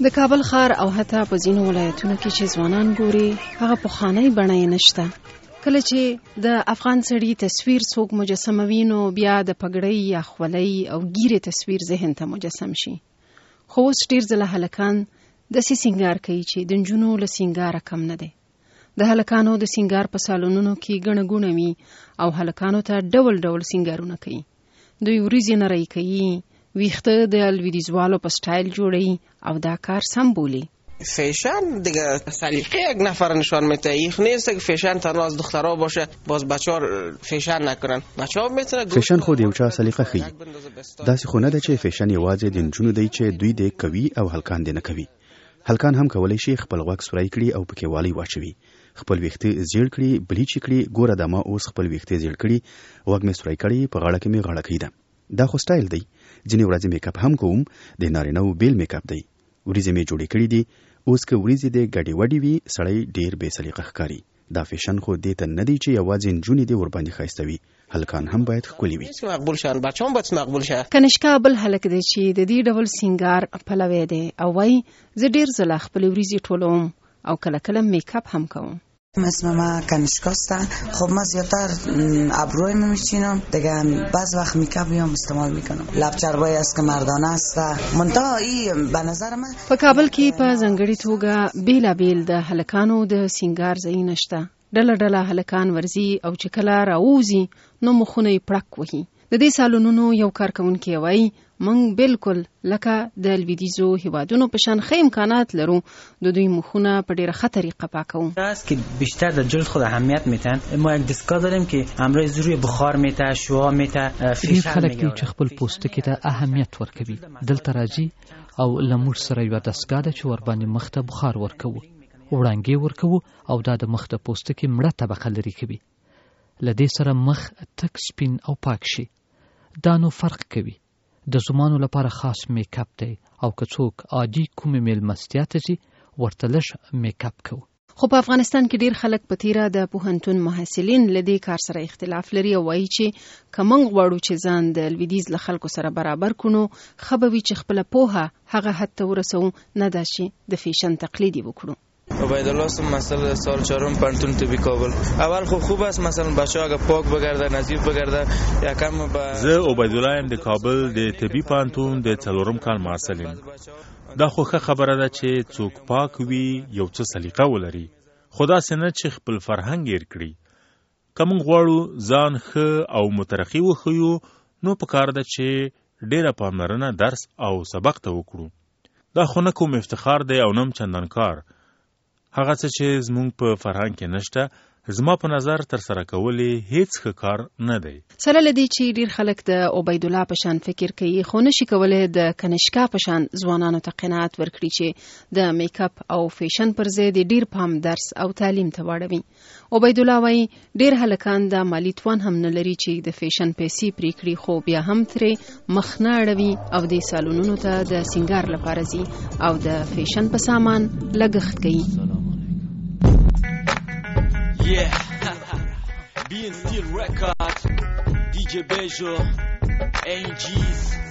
د کابل ښار او حتی په ځینو ولایتونو کې چې ځوانان ګوري هغه پخوانی بڼه یې نشته. کله چې د افغان سړي تصویر څوک مجسموي نو بیا د پګړۍ یا خولۍ او ګیرې تصویر ذهن ته مجسم شي. خو اوس ډېر ځله هلکان داسې سینګار کوي چې د نجونو له سینګاره کم نه دی. د هلکانو د سینګار په سالونونو کې ګڼه ګوڼه وي او هلکانو ته ډول ډول سینګارونه کوي. دوی وریځې نری کوي، ویخته د الویدیزوالو په سټایل جوړی او دا کار سم بولی. فیشن دیگه سلیقه یک نفر نشان میده. این نیست که فیشن تنها از دخترها باشه باز بچه‌ها فیشن نکنن. بچه‌ها میتونه فیشن خود یو چا سلیقه خي. داسې خو نه ده چې فیشن یوازې د نجونو دی چې دوی د کوي او هلکان دې نه کوي. هلکان هم کولای شي خپل غوږ سورای کړي او پکې والی واچوي، خپل ویښته زیړ کړي، بلیچ کړي. ګوره دا ما اوس خپل ویښته زیړ کړي، غوږ مې سورای کړي، په غاړه کې مې غاړه کړې ده. دا خو سټایل دی. ځینې ورځې میک اپ هم کوم، د نارینه‌و بیل میک اپ دی. وریځې مې جوړې کړې دي. اوس که وریځې د ګډې وډې وي سړی ډېر بې سلیقه ښکاري. دا فیشن خو دې ته نه دی چې یوازې نجونې دې ورباندې ښایسته وي، هلکان هم باید ښکلي وي. مقبول شان بچه‌ها باید مقبول شه. کنشکا بل هلک دی چې د دې ډول سینګار پلوی دی او وایي زه ډېر ځله خپلې وریځې ټولوم او کله کله میک اپ هم کوم. اسم من کنشکا است. خب من زیادتر ابروی میچینم دیگه، بعض وقت میکاپ هم استعمال میکنم. لب چربایی است که مردانه است. منتها این به نظر من په کابل کې په ځانګړي توګه بیلابیل د هلکانو د سینګار ځایونه شته. ډله ډله هلکان ورځي او چې کله راوځي نو مخونه یې پړک وهي. د دې سالونونو یو کارکونکی وایي موږ بالکل لکه د الویدیزو هیوادونو په شان ښه امکانات لرو، د دوی مخونه په ډیره ښه طریقه پاکوو. است که بیشتر در جلد خود اهمیت میتن. ما یک دستگاه داریم که امروز روی بخار میته، شعاع میته، فیشن میگه. چې خپل پوستکی ته اهمیت ورکوي دلته راځي او لمر سره یو دستگاه ده چې ور باندې مخ ته بخار ورکوو، وړانګې ورکوو او دا د مخ ته پوستکی مړه طبقه لري کوي. لدې سره مخ تک سپین او پاک شي. دا نو فرق کوي. د زمانو لپاره خاص میک اپ دی او که څوک عادي کومې میلمستیا ته ځي ورته لږ میک اپ کوو. خو په افغانستان کې ډیر خلک په تیره د پوهنتون محصلین له دې کار سره اختلاف لري او وایي چې که موږ غواړو چې ځان د الویدیز له خلکو سره برابر کړو ښه به وي چې خپله پوهه هغه حد ته ورسوو، نه دا چې د فیشن تقلید یې وکړو. عبیدالله هستم، مسئله سال چهارم پانتون طبی کابل. اول خوب است مثلا بچه‌ها اگه پاک بگرده، نظیف بگرده، یکم با زه عبیدالله ام د کابل د طبی پانتون د څلورم کال محصل یم. دا خو ښه خبره ده چې څوک پاک وي، یو څه سلیقه ولري، خدا سينه چې خپل فرهنګ یې کړی. کوم غواړو ځان ښه او مترقي وخیو نو پکار ده چې ډیره پاملرنه درس او سبق ته وکړو. دا خو نه کوم افتخار دی او نم چندان کار. هغه څه چې زمونږ په فرهنګ کې نشته زما په نظر تر سره کولې هیڅ ښه کار نه دی. سره له دې چې ډیر خلک د عبیدالله په شان فکر کوي خو نشي کولی د کنشکا په شان ځوانانو ته قناعت ورکړي چې د میک اپ او فیشن پر ځای د ډیر پام درس او تعلیم ته واړوي. عبیدالله وایي ډیر هلکان د مالی توان هم نه لري چې د فیشن پیسې پرې کړي، خو بیا هم ترې مخ نه اړوي او د سالونونو ته د سینګار لپاره ځي او د فیشن په سامان لګښت کوي. Yeah, being still record, DJ Bejo, AGs.